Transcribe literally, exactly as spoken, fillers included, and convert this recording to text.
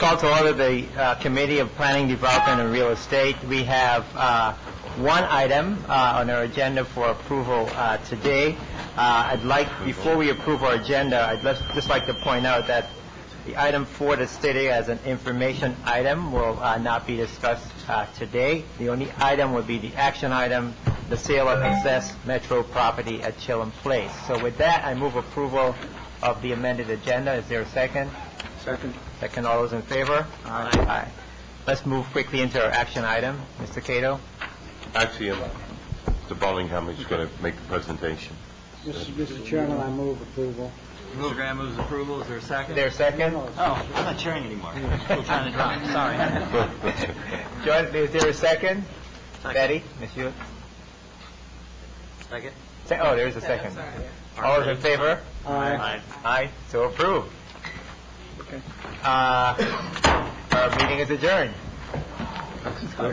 call to order the uh, Committee of Planning, Development, and Real Estate. We have uh, one item uh, on our agenda for approval uh, today. Uh, I'd like, before we approve our agenda, I'd just just like to point out that the item four that's stated as an information item will uh, not be discussed uh, today. The only item would be the action item, the sale of excess Metro property at Chilham Place. So with that, I move approval of the amended agenda. Is there a second? Second. Second. All those in favor? Aye. Aye. Let's move quickly into our action item. Mister Cato? Actually, um, Mister Bellingham is going to make the presentation. Mister Chairman, I move approval. Mister Graham moves approval. Is there a second? Is there a second? Oh, I'm not chairing anymore. Still trying to drive. Sorry. John, is there a second? Second. Betty? Miss you? Second. Se- oh, there's a second. All those in favor? Aye. Aye. So approved. Okay. Uh, our meeting is adjourned.